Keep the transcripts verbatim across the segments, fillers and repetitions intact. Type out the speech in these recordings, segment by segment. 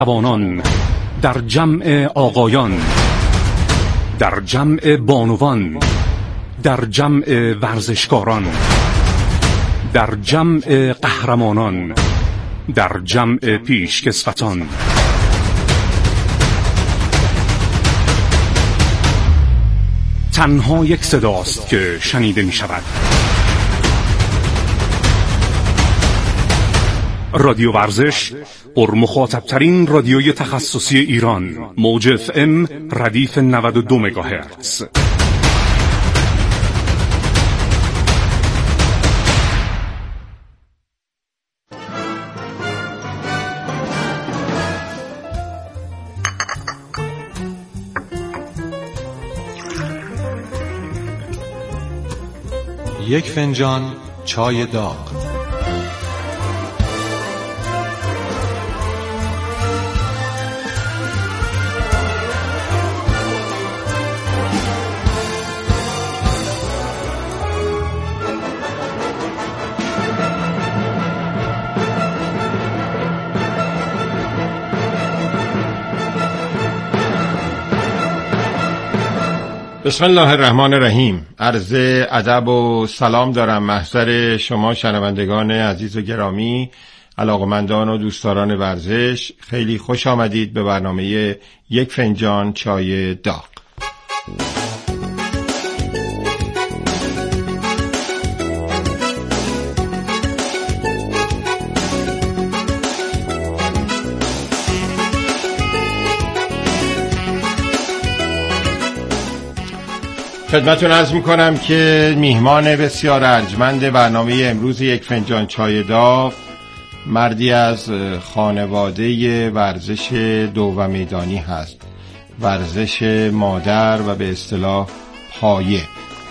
جوانان، در جمع آقایان، در جمع بانوان، در جمع ورزشکاران، در جمع قهرمانان، در جمع پیشکسوتان. تنها یک صداست که شنیده می شود. رادیو ورزش، پرمخاطب‌ترین رادیوی تخصصی ایران، موج اف ام ردیف نود و دو مگاهرتز. یک فنجان چای داغ. بسم الله الرحمن الرحیم. عرض ادب و سلام دارم محضر شما شنوندگان عزیز و گرامی، علاقمندان و دوستداران ورزش. خیلی خوش آمدید به برنامه یک فنجان چای داغ. خدمتتون عرض میکنم که میهمان بسیار ارجمند برنامه امروز یک فنجان چای داغ مردی از خانواده ورزش دو و میدانی هست، ورزش مادر و به اصطلاح پایه.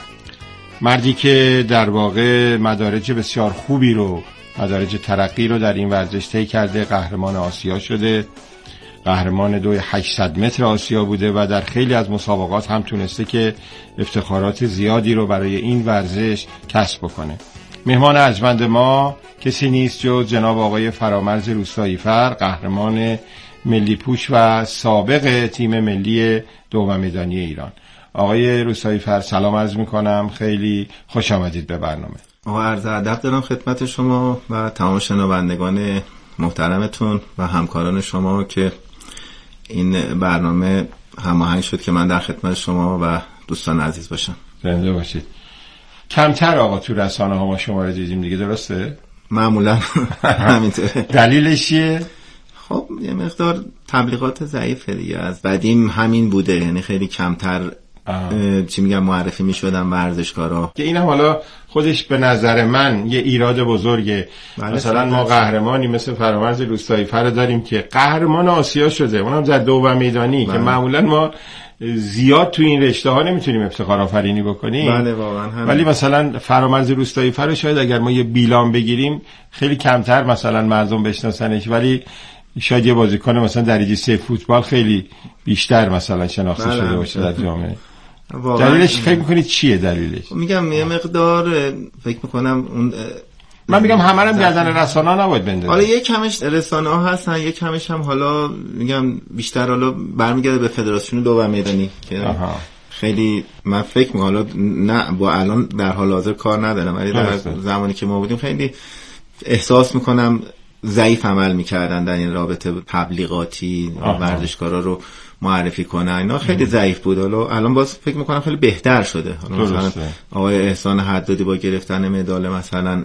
مردی که در واقع مدارج بسیار خوبی رو، مدارج ترقی رو در این ورزش طی کرده. قهرمان آسیا شده، قهرمان دوی هشتصد متر آسیا بوده و در خیلی از مسابقات هم تونسته که افتخارات زیادی رو برای این ورزش کسب بکنه. مهمان ارجمند ما کسی نیست جز جناب آقای فرامرز روستاییفر، قهرمان ملی پوش و سابق تیم ملی دوم میدانی ایران. آقای روستاییفر سلام عرض میکنم، خیلی خوش آمدید به برنامه. آقا عرض ادب دارم خدمت شما و تمام شنوندگان محترمتون و همکاران شما که این برنامه هماهنگ شد که من در خدمت شما و دوستان عزیز باشم. زنده باشید. کمتر آقا تو رسانه ها ما شما رو دیدیم دیگه، درسته؟ معمولا همینطوره. دلیلش چیه؟ خب یه مقدار تبلیغات ضعیفه دیگه، از بعدیم همین بوده، یعنی خیلی کمتر چی میگم معرفی میشدن ورزشکارا که این هم حالا خودش به نظر من یه ایراد بزرگه. مثلا ما قهرمانی مثل فرامرز روستاییفر داریم که قهرمان آسیا شده، اونم در دو و میدانی که معمولا ما زیاد تو این رشته ها نمیتونیم افتخار آفرینی بکنیم. بله واقعا. ولی مثلا فرامرز روستاییفر شاید اگر ما یه بیلان بگیریم خیلی کمتر مثلا مردم بشناسنش، ولی شاید یه بازیکن مثلا درجه سه فوتبال خیلی بیشتر مثلا شناخته بله شده باشه در جامعه. دلیلش فکر میکنید چیه دلیلش؟ میگم یه مقدار فکر میکنم اون من میگم همه رو گردن رسانه ها نباید بندازه. حالا یک کمش رسانه ها هستن، یک کمش هم حالا میگم بیشتر حالا برمیگرده به فدراسیون دو و میدانی که آها. خیلی من فکر میکنم حالا نه با الان در حال حاضر کار ندارم، ولی در زمانی که ما بودیم خیلی احساس میکنم ضعیف عمل میکردن در این رابطه، تبلیغاتی ورزشکارا رو معرفی کنن، اینا خیلی ضعیف بود. حالا الان باز فکر میکنم خیلی بهتر شده. حالا مثلا آقای احسان حدادی با گرفتن مدال مثلا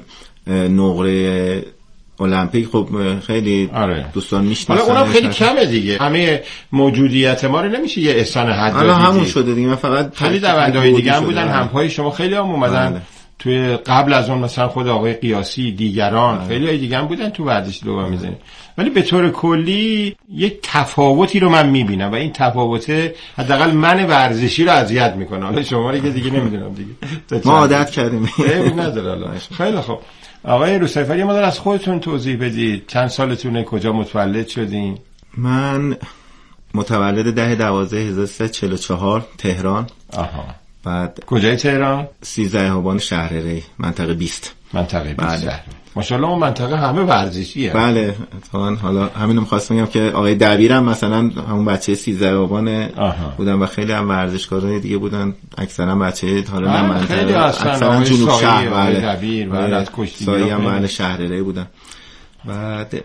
نقره المپیک، خب خیلی آره. دوستان میشناسن. حالا اونم خیلی کمه دیگه، همه موجودیت ما رو نمیشه یه احسان حدادی. حالا همون شده دیگه، من فقط خیلی دوندهای دیگه هم بودن، همپای شما خیلی هم اومدن بله. توی قبل از اون مثلا خود آقای قیاسی، دیگران بله. خیلی های دیگه هم بودن تو ورزش دو میزنه. ولی به طور کلی یک تفاوتی رو من میبینم و این تفاوته حداقل من ورزشی رو اذیت میکنه. حالا شما رو که دیگه نمیدونم دیگه ما عادت کردیم. عیبی نداره. حالا خیلی خوب. آقای روستاییفر یه مقدار از خودتون توضیح بدید. چند سالتونه؟ کجا متولد شدین؟ من متولد ده دوازده هزار و سیصد و چهل و چهار تهران. آها. بعد کجای تهران؟ سیزده آبان شهر ری، منطقه بیست. منطقه بیست. ماشاءالله اون منطقه همه ورزشیه. بله اتفاقا حالا همینو می‌خواستم بگم که آقای دبیرم مثلا همون بچه سیزده آبان بودن و خیلی هم ورزشکارای دیگه بودن، اکثرا بچه حالا نه منطقه اکثرا جنوب شهر. بله دبیر و از کشتی سایی هم بله شهرره بودن. بعد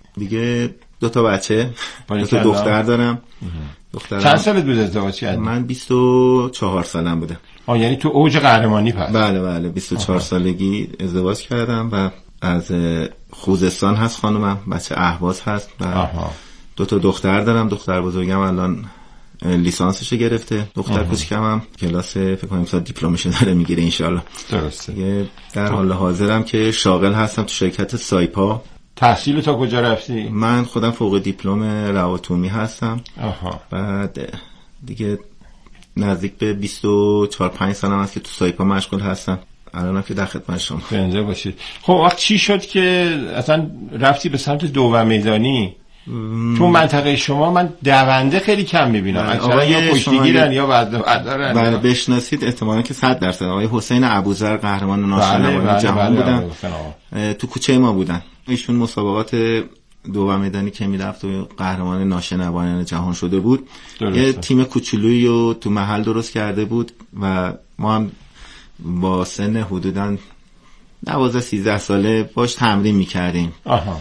دیگه دو تا بچه دو تا دختر دارم. دخترم چند سالت بود ازدواج کردی؟ من بیست و چهار سالم بوده. آه یعنی تو اوج قهرمانی پس. بله بله بیست و چهار سالگی ازدواج کردم و از خوزستان هست خانومم، بچه اهواز هست و آها. دو تا دختر دارم. دختر بزرگم الان لیسانسش گرفته، دختر کوچیکم هم کلاس فکر کنم سال دیپلمش داره میگیره ان شاءالله. درسته. در حال حاضرم که شاغل هستم تو شرکت سایپا. تحصیل تا کجا رفتی؟ من خودم فوق دیپلم رواتومی هستم. آها. بعد دیگه نزدیک به بیست و چهار پنج سالم هست که تو سایپا مشغول هستم. الانم که در خدمت شما. زنده باشید. خب وقت چی شد که اصلا رفتی به سمت دوم میدانی؟ م... تو منطقه شما من دونده خیلی کم میبینم. اکثرا یا کشتیگیرن یا وزنه‌بردارن. بله بشناسید احتمالاً که صد درصد آقای حسین ابوذر قهرمان ناشنوایی بله، جهان بله، بودن. بله. تو کوچه ما بودن. ایشون مسابقات دوم میدانی که میرفت و قهرمان ناشنوایان جهان شده بود. درسته. یه تیم کوچولویی رو تو محل درست کرده بود و ما هم با سن حدوداً دوازده سیزده ساله باش تمرین میکردیم.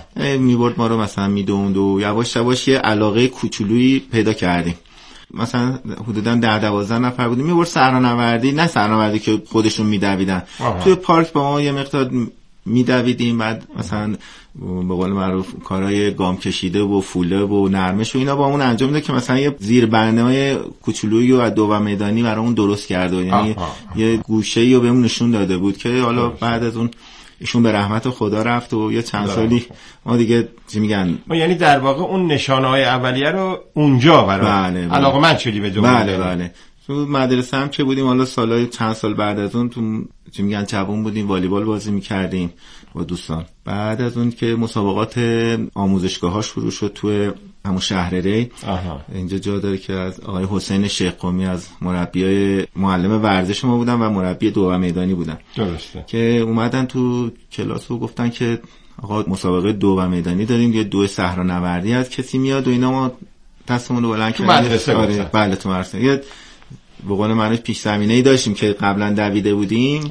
میبرد ما رو مثلا میدوند و یواش یواش یه علاقه کوچولویی پیدا کردیم. مثلا حدوداً ده دوازده نفر بودیم، میبرد صحرانوردی، نه صحرانوردی که خودشون میدویدن، توی پارک با ما یه مقدار میدویدیم، بعد مثلا به قول معروف کارهای گام کشیده و فوله و نرمش و اینا با اون انجام میده که مثلا یه زیر برنامه کوچولویی رو از دوم میدانی برامون درست کرده، یعنی یه گوشه‌ای رو بهمون نشون داده بود که حالا بعد از اون ایشون به رحمت خدا رفت و یه چند سالی ما دیگه چی میگن ما یعنی در واقع اون نشانه‌های اولیه رو اونجا برای بله علاقه‌مند شدی به دوم. بله بله تو مدرسه هم که بودیم، حالا سالای چند سال بعد از اون تو چی میگن جوون بودیم، والیبال بازی میکردیم با دوستان. بعد از اون که مسابقات آموزشگاه ها شروع شد تو همون شهر ری، اینجا جا داره که از آقای حسین شیخ قمی از مربیای معلم ورزش ما بودن و مربی دوم میدانی بودن. درسته. که اومدن تو کلاس و گفتن که آقا مسابقه دوم میدانی داریم، یه دو صحرانوردی از کسی میاد و اینا، ما دستمون رو بلند کردیم. تو مدرسه آره بله تو مدرسه یه به قول معنیش پیش زمینه‌ای داشتیم که قبلا دویده بودیم.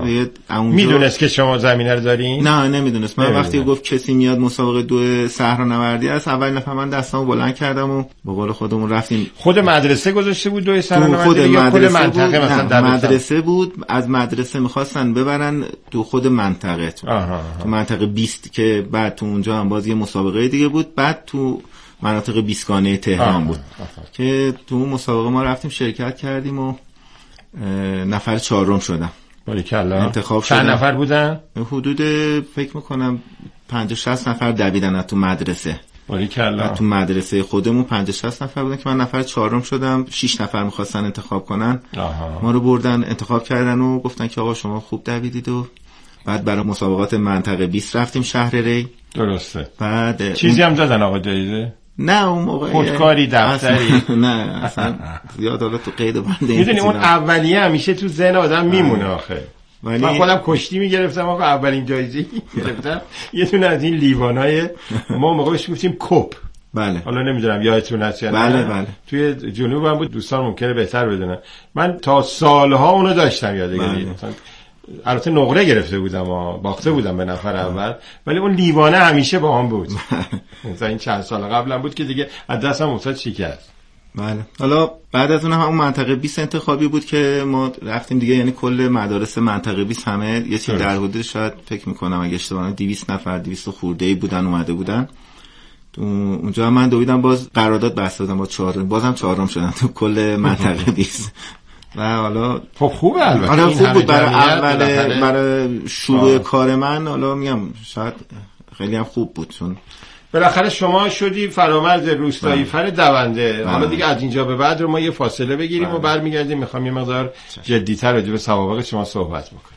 میدونست که شما زمینه رو دارین؟ نه نمیدونست. من نمیدونست. وقتی گفت کسی میاد مسابقه دو صحرانوردی است، اول نفر من دستامو بلند کردم و به قول خودمون رفتیم. خود مدرسه گذاشته بود دو صحرانوردی یا خود منطقه مثلا در مدرسه بود؟ از مدرسه می‌خواستن ببرن تو خود منطقه تو, آها آها. تو منطقه بیست که بعد تو اونجا هم باز یه مسابقه دیگه بود، بعد تو مناطق بیسگانه تهران بود که تو اون مسابقه ما رفتیم شرکت کردیم و نفر چهارم شدم. باریکلا. انتخاب چند شدم. نفر بودن؟ حدود فکر میکنم پنجاه شصت نفر دویدن از تو مدرسه. باریکلا. تو مدرسه خودمون پنجاه شصت نفر بودن که من نفر چهارم شدم. شش نفر میخواستن انتخاب کنن. آها. ما رو بردن انتخاب کردن و گفتن که آقا شما خوب دویدید و بعد برای مسابقات منطقه بیست رفتیم شهر ری. درسته. بعد چیزی هم دادن آقا جایزه؟ نه اون موقع خودکاری دفتری نه اصلا زیاد حالا تو قید بنده. میدونی اون اولیه همیشه تو ذهن آدم میمونه آخه. ولی من خودم کشتی میگرفتم آقا اولین جایزه گرفتم یه دونه از این لیوانای ما موقع بهش گفتیم کوپ. بله. حالا نمیدونم یادتون هست یا نه. بله بله. توی جنوب هم بود، دوستان ممکنه بهتر بدونن. من تا سالها اونو داشتم یادگاری. بله. البته نقره گرفته بودم و باخته بودم به نفر اول، ولی اون لیوانه همیشه با هم بود. مثلا این چند سال قبلا بود که دیگه از دستم افتاد شکست. بله. حالا بعد از اون هم منطقه بیست انتخابی بود که ما رفتیم دیگه، یعنی کل مدارس منطقه بیست همه یه چیز در حدود شاید فکر می‌کنم اگه اشتباه نکنم دویست نفر دویست خورده‌ای بودن اومده بودن. تو اونجا من دویدم، باز قرارداد بسته بودم با چهارم، بازم چهارم شدم تو کل منطقه بیست. و حالا خب خوبه البته. آره خوب بود برای اول برای شروع آه. کار من. حالا میگم شاید خیلی هم خوب بود چون بالاخره شما شدی فرامرز روستایی فر دونده. حالا دیگه از اینجا به بعد رو ما یه فاصله بگیریم و برمیگردیم میخوام یه مقدار جدی‌تر راجع به سوابق شما صحبت بکنیم.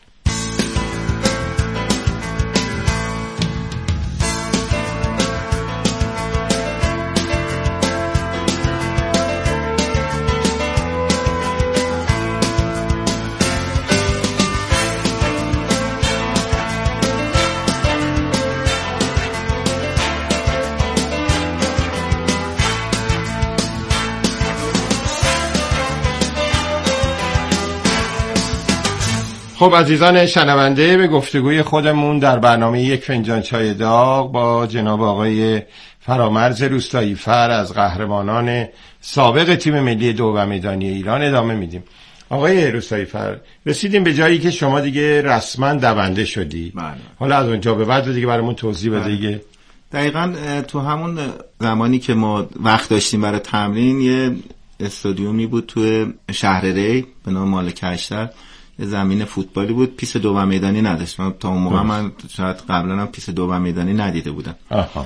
خب عزیزان شنونده، به گفتگوی خودمون در برنامه یک فنجان چای داغ با جناب آقای فرامرز روستایی فر از قهرمانان سابق تیم ملی دو و میدانی ایران ادامه میدیم. آقای روستایی فر، رسیدیم به جایی که شما دیگه رسما دونده شدی. بله. حالا از اونجا به بعد دیگه برامون توضیح بده دیگه. دقیقاً تو همون زمانی که ما وقت داشتیم برای تمرین، یه استادیومی بود تو شهر ری به نام مالک اشتر، یه زمین فوتبالی بود، پیست دو و میدانی نداشت. تا اون موقع من شاید قبلا هم پیست دو و میدانی ندیده بودم. آها.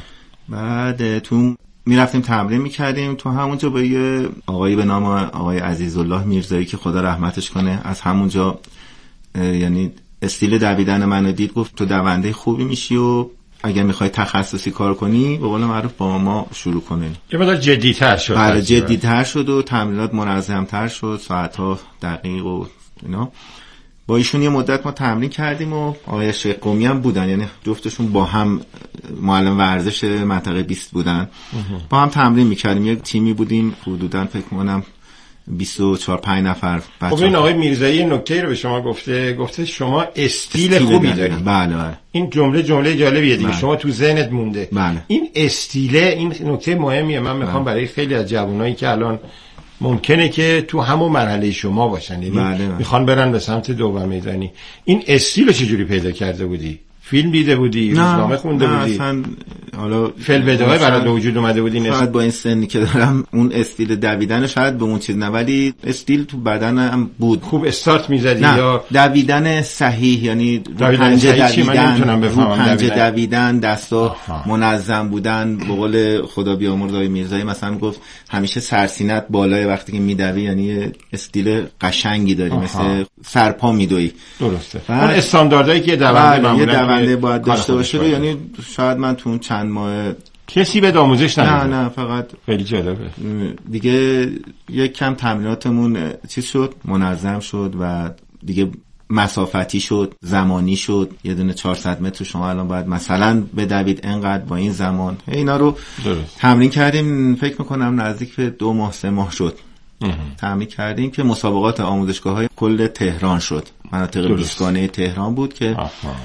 بعد تو میرفتیم تمرین میکردیم تو همونجا با یه آقایی به نام آقای عزیزالله میرزایی که خدا رحمتش کنه، از همونجا یعنی استیل دویدن منو دید، گفت تو دونده خوبی میشی و اگه میخوای تخصصی کار کنی به قول معروف با ما شروع کنی. یه مقدار جدی‌تر شد. بله جدی‌تر شد و تمرینات منظم‌تر شد، ساعت‌ها دقیق و اینا. با ایشون یه مدت ما تمرین کردیم و آقای شیخ قمی هم بودن، یعنی جفتشون با هم معلم ورزش منطقه بیست بودن. با هم تمرین میکردیم، یک تیمی بودیم حدوداً فکر کنم بیست و چهار پنج نفر بچه‌ها. خب این آقای میرزایی نکته رو به شما گفته، گفته شما استیل, استیل خوبی دارید. بله بله. این جمله جمله جالبیه دیگه. بله. شما تو ذهنت مونده. بله. این استیله این نکته مهمیه. من میخوام بله. برای خیلی از جوانایی که الان ممکنه که تو همون مرحله شما باشن، یعنی بله بله. میخوان برن به سمت دو و میدانی، این استیل رو چجوری پیدا کرده بودی؟ فیلم دیده بودی؟ روزنامه خونده بودی؟ اصلا حالا فیلم بداهه برات به وجود اومده بود؟ این شاید با این سنی که دارم اون استیل دویدن شاید به اون چیز نه، ولی استیل تو بدنم بود. خوب استارت میزدی یا دویدن صحیح، یعنی پنجه دویدن، پنجه دویدن، دستا منظم بودن. به قول خدا بیامرز آقای میرزایی مثلا گفت همیشه سرسینت بالای وقتی که میدوی، یعنی استیل قشنگی داری، مثل سرپا میدوی. درسته. اون استانداردایی که دونده معمولا بنده باید داشته باشه رو، یعنی شاید من تو چند ماه کسی به آموزش ندید. نه نه فقط خیلی جالبه دیگه. یک کم تمریناتمون چیز شد، منظم شد و دیگه مسافتی شد، زمانی شد. یه دونه چهارصد متر شما الان باید مثلا بدوید انقدر با این زمان. اینا رو درست. تمرین کردیم، فکر میکنم نزدیک به دو ماه سه ماه شد تمرین کردیم که مسابقات آموزشگاه‌های کل تهران شد. مناطق بیستگانه تهران بود که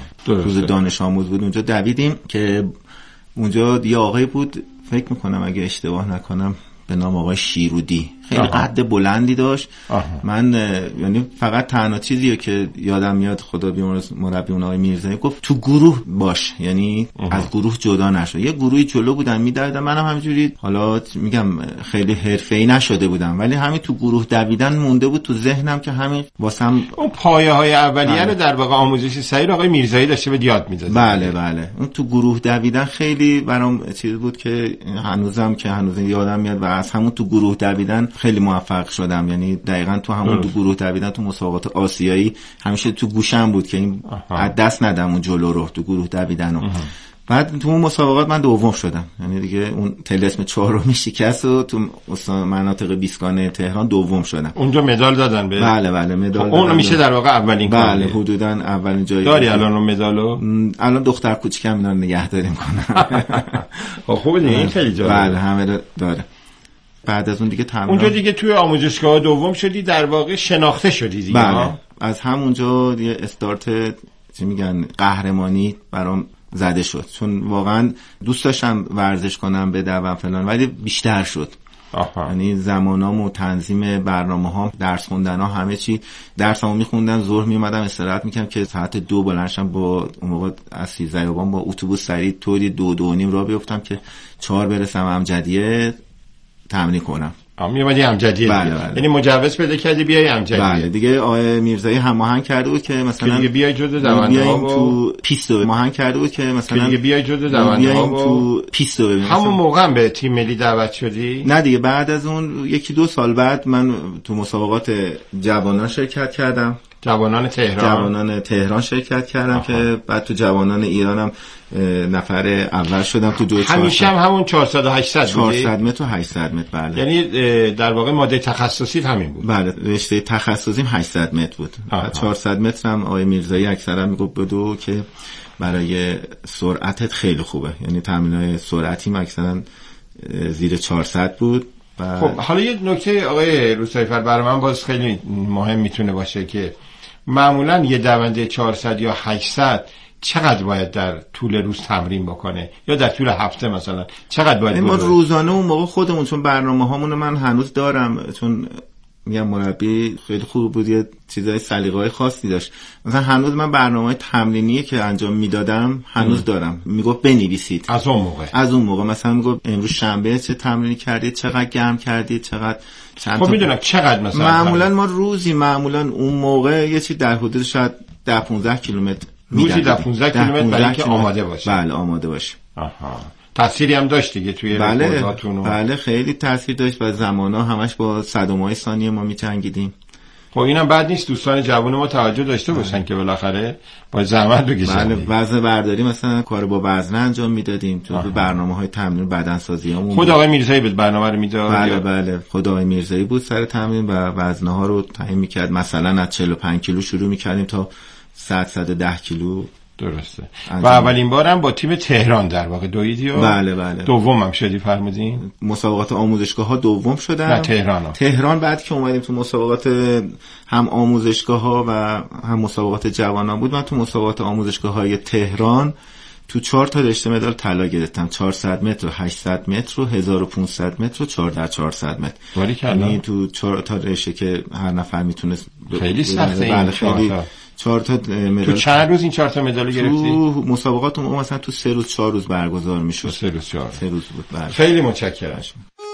روز دانش آموز بود، اونجا دویدیم که اونجا یه آقای بود فکر میکنم اگه اشتباه نکنم به نام آقای شیرودی، خیلی قد بلندی داشت. آها. من یعنی فقط تنها چیزیه که یادم میاد، خدا بیامرز مربی اون آقای میرزایی گفت تو گروه باش، یعنی آها. از گروه جدا نشو. یه گروهی جلو بودن میدویدن، منم همینجوری حالا میگم خیلی حرفه‌ای نشده بودم، ولی همین تو گروه دویدن مونده بود تو ذهنم که همین واسم اون پایه‌های اولیه رو در واقع آموزش سعی آقای میرزایی داشته به یاد میداد. بله بله. اون تو گروه دویدن خیلی برام چیز بود که هنوزم که هنوز یادم میاد و از همون تو گروه دویدن خیلی موفق شدم. یعنی دقیقاً تو همون دو گروه دویدن تو مسابقات آسیایی همیشه تو گوشم بود که این از دست ندم اون جلو رو تو گروه دویدن. بعد تو اون مسابقات من دوم شدم، یعنی دیگه اون طلسم چهارمی شکست و تو مناطق بیستگانه تهران دوم شدم. اونجا مدال دادن به؟ بله بله مدال. اون میشه در واقع اولین کار. بله حدوداً اولین جایی داری الان اون مدالو؟ الان دختر کوچیکم اینا نگهداری میکنه. خب خوبه دیگه، این خیلی جالبه. بله همه داره. بعد از اون دیگه تمرین اونجا دیگه توی آموزشگاه دوم شدی، در واقع شناخته شدی دیگه. بله. از همونجا دیگه استارت چی میگن قهرمانی برام زده شد، چون واقعا دوست داشتم ورزش کنم بدوم فلان، ولی بیشتر شد. یعنی زمانام و تنظیم برنامه‌ها، درس خوندن‌ها، همه چی. درسمو می‌خوندم، ظهر میومدم استراحت می‌کردم که ساعت دو بلندشم با اون موقع از سیزده یابان با اتوبوس سریع طوری دو دو نیم راه بیفتم که چهار برسم امجدیه تمرین کنم. میومدی امجدیه؟ بله بله. یعنی مجوز پیدا کردی بیای امجدیه؟ بله دیگه. آقای میرزایی هماهنگ کرده بود که مثلا دیگه بیای جزء دونده ها تو پیست رو هماهنگ کرده بود که مثلا دیگه بیای جزء دونده ها تو پیست رو ببینیم. همون موقع هم به تیم ملی دعوت شدی؟ نه دیگه، بعد از اون یکی دو سال بعد من تو مسابقات جوانان شرکت کردم. جوانان تهران جوانان تهران شرکت کردم. آها. که بعد تو جوانان ایرانم نفر اول شدم تو دو همیشه هم همون چهارصد و هشتصد چهارصد متر و هشتصد متر. بله. یعنی در واقع ماده تخصصی همین بود؟ بله رشته تخصصیم هشتصد متر بود. چهارصد متر هم آقای میرزایی اکثرا میگفت بدو که برای سرعتت خیلی خوبه، یعنی تمرینای سرعتیم اکثرا زیر چهارصد بود. خب حالا یه نکته آقای روستایی فر برای من باز خیلی مهم میتونه باشه که معمولا یه دونده چهارصد یا هشتصد چقدر باید در طول روز تمرین بکنه یا در طول هفته مثلا چقدر باید ما روزانه اون موقع خودمون، چون برنامه هامونو من هنوز دارم، چون میگم مربی خیلی خوب بود، یه چیزای سلیقه‌ای خاصی داشت، مثلا هنوز من برنامه تمرینی که انجام میدادم هنوز ام. دارم. میگفت بنویسید از اون موقع از اون موقع مثلا میگفت امروز شنبه چه تمرینی کردید، چقدر گرم کردید، چقدر چند خب میدونم چقدر مثلا معمولا ما روزی معمولا اون موقع یه چیز در حدود شاید ده پانزده کیلومتر روزی ده پانزده کیلومتر برای اینکه آماده باشه. بله آماده باشه. آها. تأثیری هم داشت دیگه توی بله رکورداتون و... بله خیلی تأثیر داشت و زمانا همش با صدمای ثانیه ما می‌جنگیدیم. خب اینم بد نیست دوستان جوان ما توجه داشته باشن بله. که بالاخره با زحمت بکشن. بله وزن برداری مثلا کار با وزنه انجام میدادیم تو برنامه‌های تمرین بدنسازیامون. خود آقای میرزایی بود برنامه رو میداد. بله بله خود آقای میرزایی بود سر تمرین و وزنه‌ها رو تعیین می‌کرد. مثلا از چهل و پنج کیلو شروع می‌کردیم تا صد صد و ده کیلو. درسته. و اولین بارم با تیم تهران در واقع دویدی و بله بله دوم هم شدی فرمودین؟ مسابقات آموزشگاه ها دوم شدم. نه تهران ها. تهران بعد که اومدیم تو مسابقات هم آموزشگاه ها و هم مسابقات جوانان بود، من تو مسابقات آموزشگاه های تهران تو چهار تا رشته مدال طلا گرفتم، چهارصد متر و هشتصد متر و هزار و پانصد متر و چهار در چهارصد متر. یعنی تو چهار تا رشته که هر نفر میتونست. خیلی سخته این بله خیلی چهار تا مدال. تو چند روز این چهار تا مدال گرفتی؟ تو مسابقات اون مثلا تو سه روز چهار روز برگزار میشد. سه روز چهار سه روز بود. بله. خیلی متشکرم.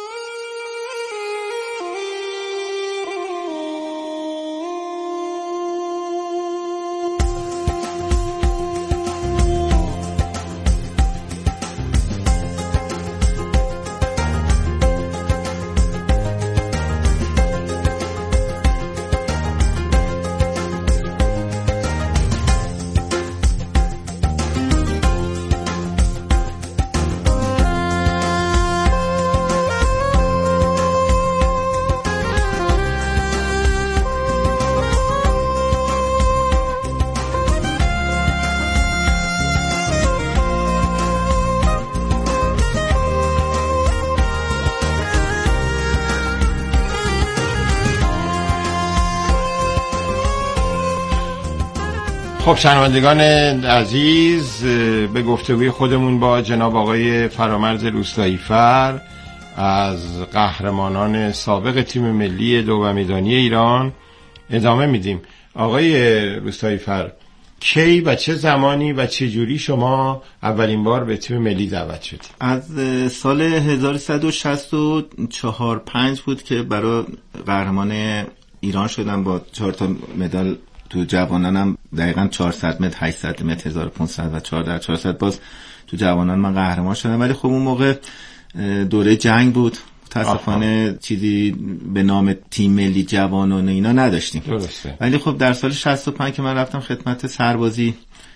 خب شنوندگان عزیز، به گفتگوی خودمون با جناب آقای فرامرز روستایی‌فر از قهرمانان سابق تیم ملی دومیدانی ایران ادامه میدیم. آقای روستایی‌فر، کی و چه زمانی و چه جوری شما اولین بار به تیم ملی دعوت شدید؟ از سال هزار و سیصد و شصت و چهار پنج بود که برای قهرمان ایران شدم با چهار تا مدال. تو جوانانم دقیقاً چهارصد متر، هشتصد متر، هزار و پانصد و چهار در چهارصد باز تو جوانان من قهرمان شدم. ولی خب اون موقع دوره جنگ بود، متاسفانه چیزی به نام تیم ملی جوانان اینا نداشتیم. درسته. ولی خب در سال شصت و پنج که من رفتم خدمت سربازی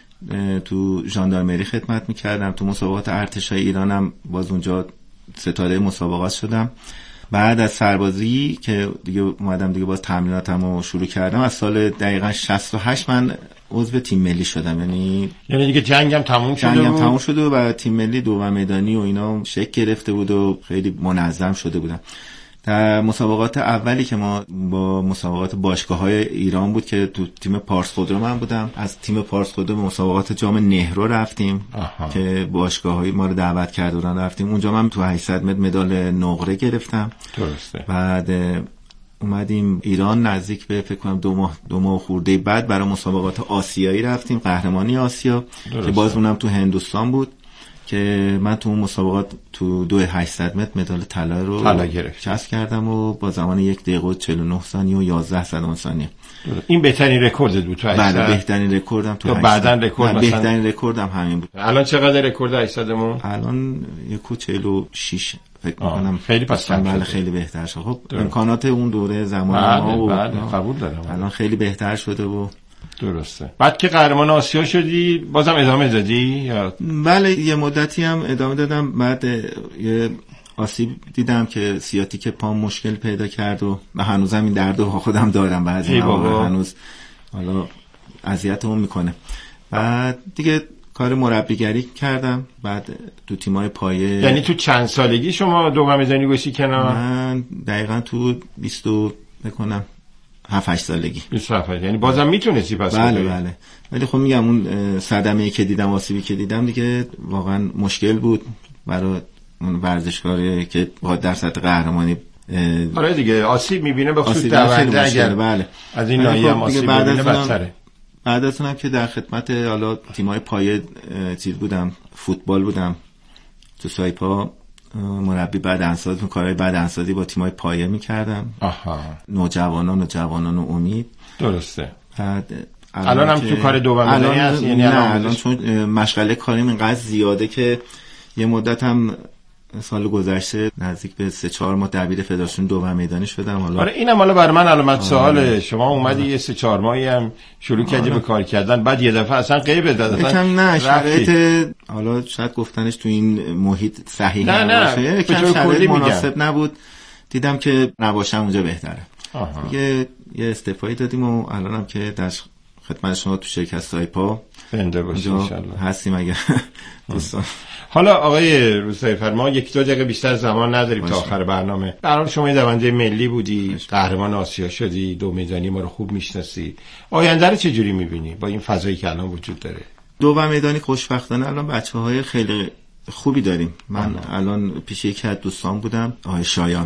تو ژاندارمری خدمت میکردم، تو مسابقات ارتشای ایرانم باز اونجا ستاره مسابقات شدم. بعد از سربازی که دیگه اومدم دیگه باز تمریناتمو شروع کردم، از سال دقیقاً شصت و هشت من عضو تیم ملی شدم. یعنی یعنی دیگه جنگم تموم شده جنگم بود. تموم شده و تیم ملی دوم میدانی و اینا شکل گرفته بود و خیلی منظم شده بودم. در مسابقات اولی که ما با مسابقات باشگاه‌های ایران بود که تو تیم پارس خودرو من بودم. از تیم پارس خودرو به مسابقات جام نهرو رفتیم. آها. که باشگاه‌های ما رو دعوت کردن رفتیم اونجا. من تو هشتصد متر مدال نقره گرفتم. درسته. بعد اومدیم ایران نزدیک به فکر کنم دو ماه دو ماه خورده بعد برای مسابقات آسیایی رفتیم، قهرمانی آسیا. درسته. که باز اونم تو هندوستان بود که من تو اون مسابقات تو دو هشتصد متر مدال طلا رو طلا گرفت کسب کردم و با زمان یک دقیقه و چهل و نه ثانیه و یازده صدم ثانیه. این بهترین رکورد بود تو هشتصد؟ بله بهترین رکوردم تو هشتصد. بعداً رکورد مثلا بهترین رکوردم همین بود. الان چقدر رکورد هشتصدمون؟ الان یک و چهل و شش فکر می‌کنم. خیلی پس بله خیلی بهتر شد. خب امکانات اون دوره زمان بله، ما و بله، قبول دارم. الان خیلی بهتر شده و درسته. بعد که قهرمان آسیا شدی بازم ادامه دادی یا؟ بله یه مدتی هم ادامه دادم. بعد یه آسیب دیدم که سیاتیک پام مشکل پیدا کرد و من هنوزم این دردو خودم دارم، بعضی موقع هنوز حالا اذیتمون میکنه. بعد دیگه کار مربیگری کردم، بعد تو تیمای پایه. یعنی تو چند سالگی شما دوم میزنی گوشی کنار؟ من دقیقاً تو بیست بکنم هفت هشت سالگی. بیست و هفت یعنی بازم میتونستی پس بله بگوی. بله. ولی خب میگم اون صدمه‌ای که دیدم، آسیبی که دیدم دیگه واقعا مشکل بود برای اون ورزشکاری که با در سطح قهرمانی. آره دیگه آسیب میبینه به خصوص دونده، اگر بله. از این ناحیه هم آسیب میبینه بدتره. بعد از اونم که در خدمت حالا تیم‌های پایه چیز بودم، فوتبال بودم تو سایپا، مربی بدنسازی، کارهای بدنسازی با تیم‌های پایه می‌کردم. آها. نوجوانان و جوانان و امید. درسته. بعد الان هم تو کار دوم می‌دانی هست؟ یعنی الان الان چون مشغله کاریم اینقدر زیاده که یه مدت هم سال گذشته نزدیک به سه چهار ماه دبیر فدراسیون دوم میدانی شدم. حالا آره اینم حالا برای من علامت سواله. شما اومدی یه سه چهار ماهی هم شروع کردی به کار کردن، بعد یه دفعه اصلا غیبه داد. یکم نه شرایط، حالا شاید گفتنش تو این محیط صحیح نه نه یکم شرایط مناسب نبود، دیدم که نباشم اونجا بهتره. یه یه استعفایی دادیم و الانم که در خدمت شما تو شرکت سایپا زنده باشید ان شاءالله هستیم اگه دوستان. حالا آقای روستایی فرما یک دو دقیقه بیشتر زمان نداریم تا آخر برنامه. در حال شما دونده ملی بودی، قهرمان آسیا شدی، دو میدانی ما رو خوب میشناسی. آینده رو چه جوری میبینی با این فضایی که الان وجود داره؟ دو میدانی خوشبختانه الان بچه‌های خیلی خوبی داریم. من آه. الان پیش یکی از دوستان بودم، آقای شایان،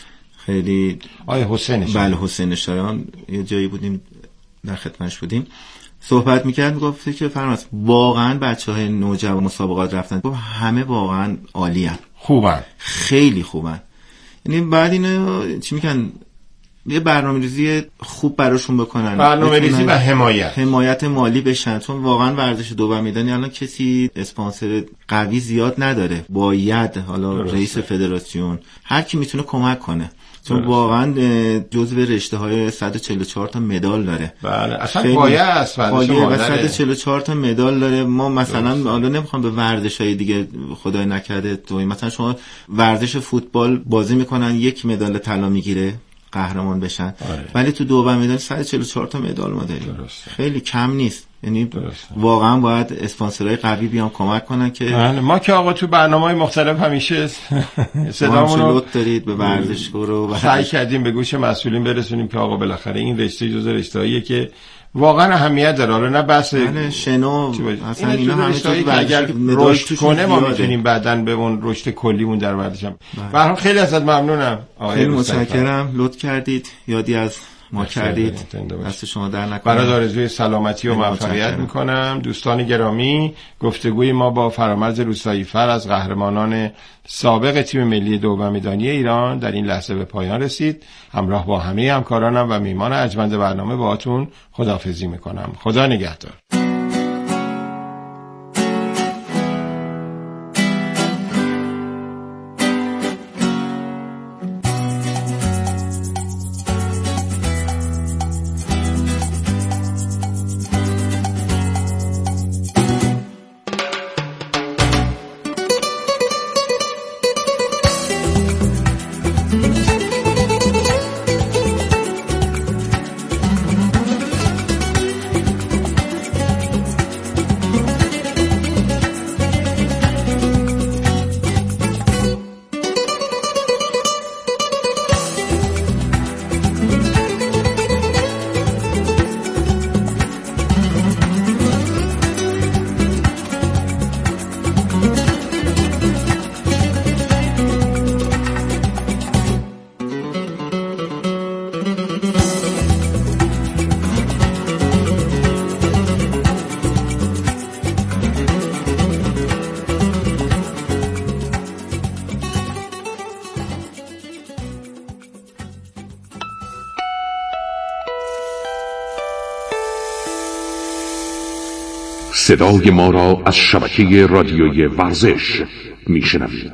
خیلی آقای حسین شایان. بله حسین شایان، یه جایی بودیم در خدمتش بودیم، صحبت میکرد، میگفت که فرماس واقعا بچهای نوجوان مسابقات رفتن، گفت همه واقعا عالیان، خوبن، خیلی خوبن. یعنی بعد اینو چی میگن، یه برنامه‌ریزی خوب براشون بکنن، برنامه‌ریزی و حمایت حمایت مالی بشن، چون واقعا ورزش دو میدانی الان کسی اسپانسر قوی زیاد نداره. باید حالا درسته. رئیس فدراسیون هر کی میتونه کمک کنه، چون واقعا جزو رشته های صد و چهل و چهار تا مدال داره. بله اصلا پایه است ورزش مادره. صد و چهل و چهار تا مدال داره. ما مثلا حالا نمیخوام به ورزش های دیگه خدای نکرده توی مثلا شما ورزش فوتبال بازی میکنن یک مدال طلا میگیره قهرمان بشن، ولی تو دو مدال صد و چهل و چهار تا مدال ما داریم. خیلی کم نیست. یعنی درسته. واقعا باید اسپانسرای قوی بیان کمک کنن که بله. ما که آقا تو برنامه‌های مختلف همیشه صدامون رو دارید به ورزشکار رو سعی کردیم به گوش مسئولین برسونیم که آقا بالاخره این رشته جزء رشته‌ایه که واقعا اهمیت داره. حالا نه بس بله شنو اصلا اینا همه چیز اگر رشد کنه ما میتونیم بعداً به اون رشد کلیمون در ورزشم. به هر حال خیلی ازت ممنونم آقای خیلی متشکرم، لطف کردید، یادی از ما کردید، دست شما در نکنه. برای آرزوی سلامتی و موفقیت میکنم. دوستان گرامی، گفتگوی ما با فرامرز روستایی فر از قهرمانان سابق تیم ملی دو میدانی ایران در این لحظه به پایان رسید. همراه با همه همکارانم و میهمان ارجمند برنامه باهاتون خداحافظی میکنم. خدا نگهدار. صدای ما را از شبکه رادیویی ورزش میشنوید.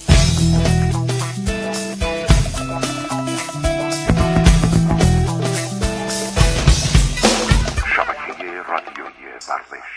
شبکه رادیویی ورزش.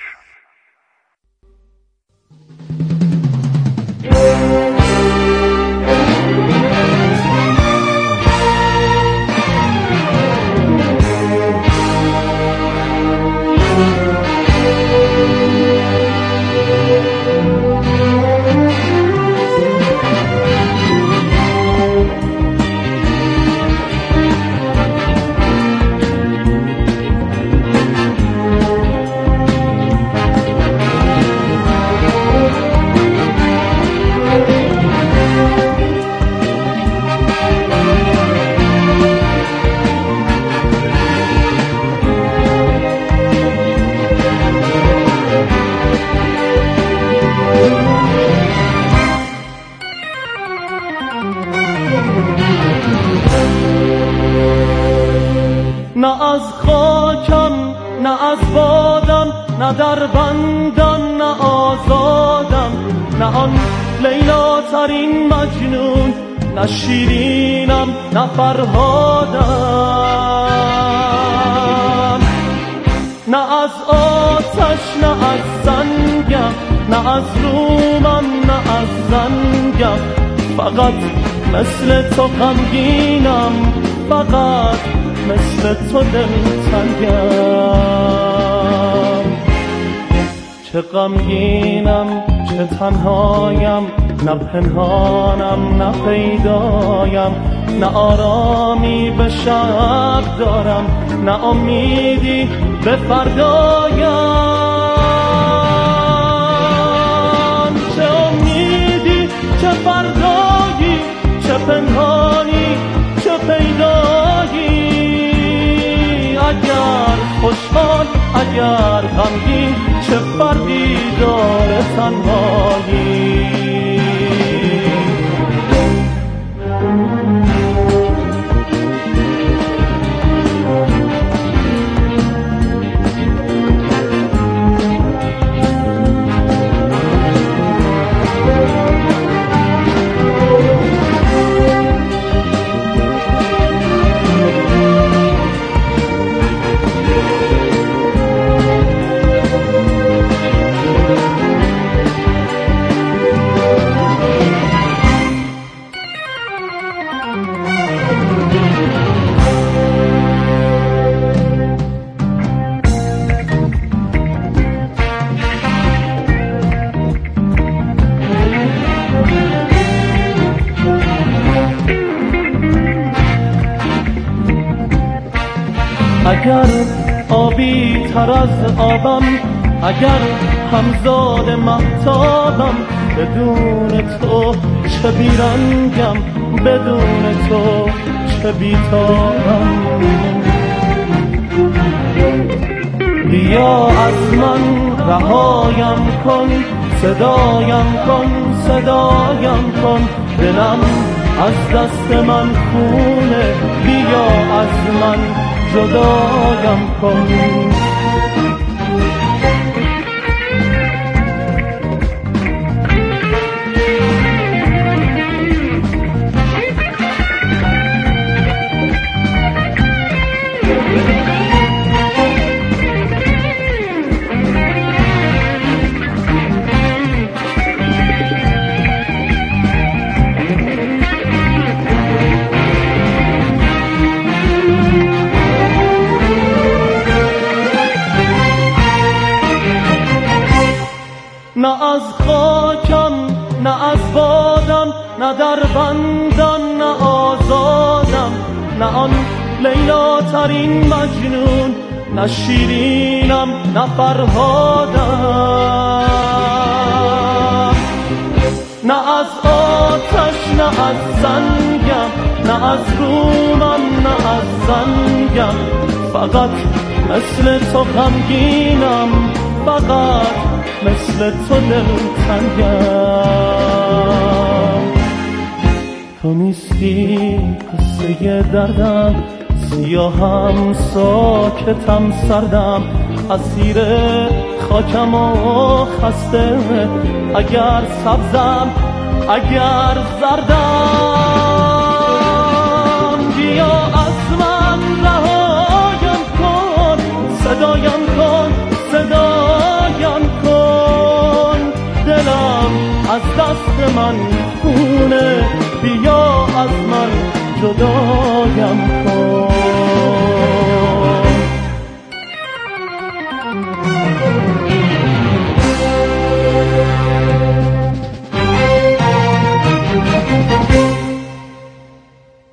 نه از خاکم نه از بادم، نه در بندم نه آزادم، نه آن لیلا ترین مجنون، نه شیرینم نه فرهادم. نه از آتش نه از سنگم، نه از رومم نه از زنگم، فقط مثل تو غمگینم، فقط مثل تو دلتنگم. چه غمگینم چه تنهایم، نه پنهانم نه پیدایم، نه آرامی به شب دارم، نه امیدی به فردایم. چه امیدی چه فردایی، چه پنهانی چه پیدایی، اگر خوشحال اگر غمگین، چه فردی داره تنهایی. اگر آبی تر از آبم، اگر همزاد مهتابم، بدون تو چه بیرنگم، بدون تو چه بیتابم. بیا از من رهایم کن، صدایم کن صدایم کن، دلم از دست من خونه، بیا از من جدایم کن. نه از خاکم نه از بادم، نه در بندم نه آزادم، نه آن لیلا ترین مجنون، نه شیرینم نه فرهادم. نه از آتش نه از سنگم، نه از رومم نه از زنگم، فقط مثل تو غمگینم، فقط مثل تو دلتنگم. تو نیستی قصه دردم، سیاهم ساکتم سردم، اسیر خاکم و خسته، اگر سبزم اگر زردم. بیا از من رهایم کن، صدایم کن صدایم کن، دلم از دست من خونه، بیا از من جدا